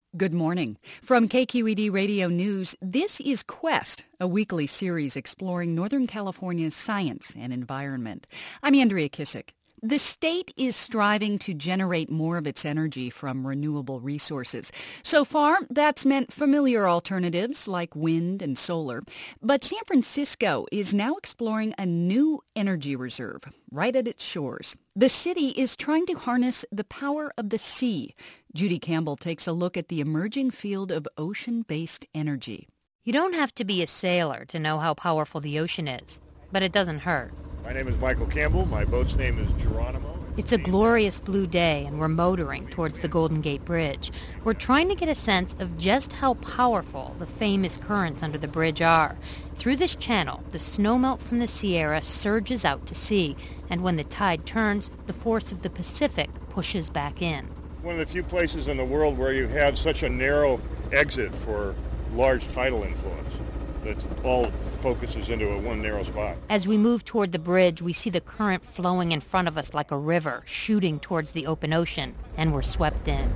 Good morning. From KQED Radio News, this is Quest, a weekly series exploring Northern California's science and environment. I'm Andrea Kissick. The state is striving to generate more of its energy from renewable resources. So far, that's meant familiar alternatives like wind and solar. But San Francisco is now exploring a new energy reserve right at its shores. The city is trying to harness the power of the sea. Judy Campbell takes a look at the emerging field of ocean-based energy. You don't have to be a sailor to know how powerful the ocean is, but it doesn't hurt. My name is Michael Campbell. My boat's name is Geronimo. It's a glorious blue day, and we're motoring towards the Golden Gate Bridge. We're trying to get a sense of just how powerful the famous currents under the bridge are. Through this channel, the snowmelt from the Sierra surges out to sea, and when the tide turns, the force of the Pacific pushes back in. One of the few places in the world where you have such a narrow exit for large tidal influence that all focuses into one narrow spot. As we move toward the bridge, we see the current flowing in front of us like a river, shooting towards the open ocean, and we're swept in.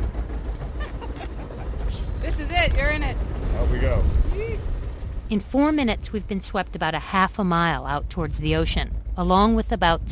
This is it. You're in it. Out we go. In 4 minutes, we've been swept about a half a mile out towards the ocean, along with about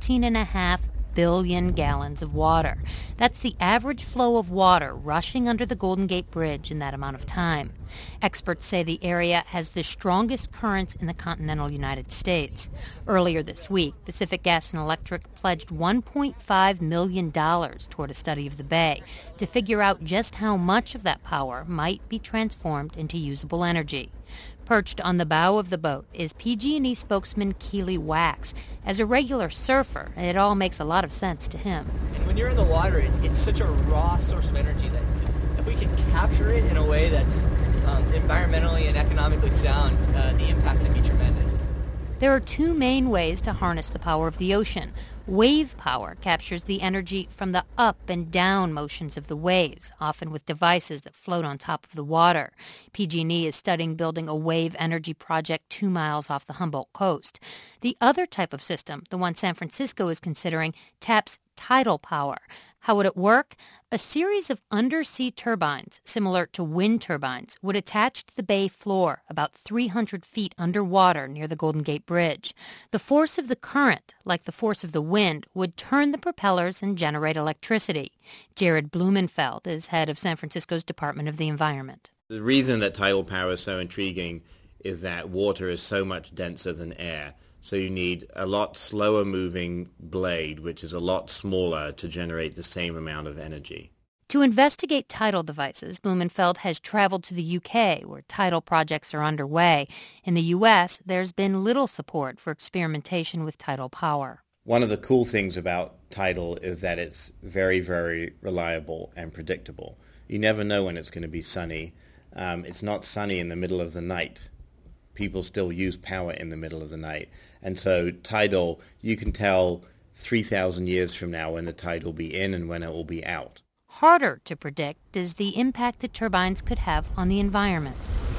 17.5 billion gallons of water. That's the average flow of water rushing under the Golden Gate Bridge in that amount of time. Experts say the area has the strongest currents in the continental United States. Earlier this week, Pacific Gas and Electric pledged $1.5 million toward a study of the bay to figure out just how much of that power might be transformed into usable energy. Perched on the bow of the boat is PG&E spokesman Keely Wax. As a regular surfer, it all makes a lot of sense to him. And when you're in the water, it's such a raw source of energy that if we can capture it in a way that's environmentally and economically sound, the impact can be tremendous. There are two main ways to harness the power of the ocean. Wave power captures the energy from the up and down motions of the waves, often with devices that float on top of the water. PG&E is studying building a wave energy project 2 miles off the Humboldt coast. The other type of system, the one San Francisco is considering, taps tidal power. How would it work? A series of undersea turbines, similar to wind turbines, would attach to the bay floor about 300 feet underwater near the Golden Gate Bridge. The force of the current, like the force of the wind, would turn the propellers and generate electricity. Jared Blumenfeld is head of San Francisco's Department of the Environment. The reason that tidal power is so intriguing is that water is so much denser than air. So you need a lot slower moving blade, which is a lot smaller, to generate the same amount of energy. To investigate tidal devices, Blumenfeld has traveled to the UK, where tidal projects are underway. In the US, there's been little support for experimentation with tidal power. One of the cool things about tidal is that it's very, very reliable and predictable. You never know when it's going to be sunny. It's not sunny in the middle of the night. People still use power in the middle of the night. And so tidal, you can tell 3,000 years from now when the tide will be in and when it will be out. Harder to predict is the impact the turbines could have on the environment.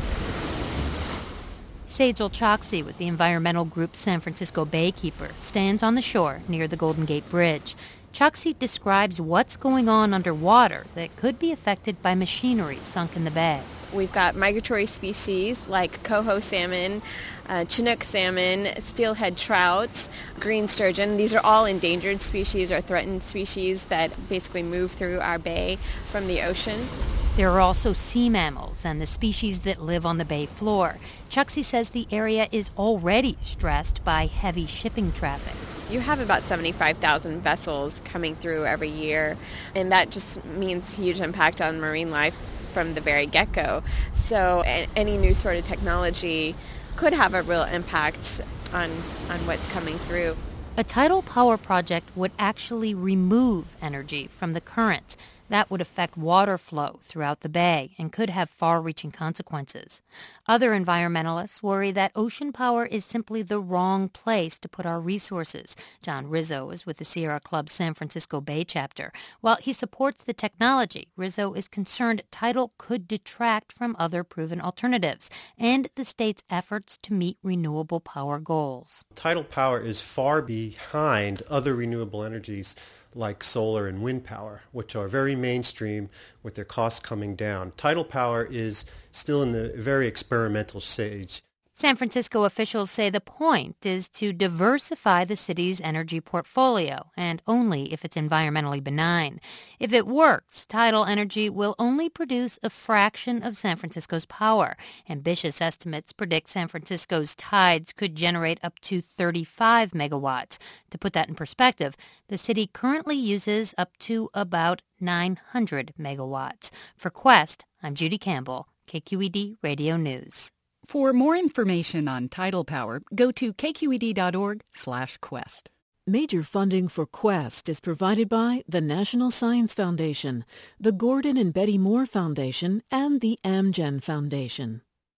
Sejal Choksi with the environmental group San Francisco Baykeeper stands on the shore near the Golden Gate Bridge. Choksi describes what's going on underwater that could be affected by machinery sunk in the bay. We've got migratory species like coho salmon, Chinook salmon, steelhead trout, green sturgeon. These are all endangered species or threatened species that basically move through our bay from the ocean. There are also sea mammals and the species that live on the bay floor. Choksi says the area is already stressed by heavy shipping traffic. You have about 75,000 vessels coming through every year, and that just means huge impact on marine life from the very get-go. So any new sort of technology could have a real impact on what's coming through. A tidal power project would actually remove energy from the currents. That would affect water flow throughout the bay and could have far-reaching consequences. Other environmentalists worry that ocean power is simply the wrong place to put our resources. John Rizzo is with the Sierra Club's San Francisco Bay chapter. While he supports the technology, Rizzo is concerned tidal could detract from other proven alternatives and the state's efforts to meet renewable power goals. Tidal power is far behind other renewable energies like solar and wind power, which are very mainstream with their costs coming down. Tidal power is still in the very experimental stage. San Francisco officials say the point is to diversify the city's energy portfolio, and only if it's environmentally benign. If it works, tidal energy will only produce a fraction of San Francisco's power. Ambitious estimates predict San Francisco's tides could generate up to 35 megawatts. To put that in perspective, the city currently uses up to about 900 megawatts. For Quest, I'm Judy Campbell, KQED Radio News. For more information on tidal power, go to kqed.org/quest. Major funding for Quest is provided by the National Science Foundation, the Gordon and Betty Moore Foundation, and the Amgen Foundation.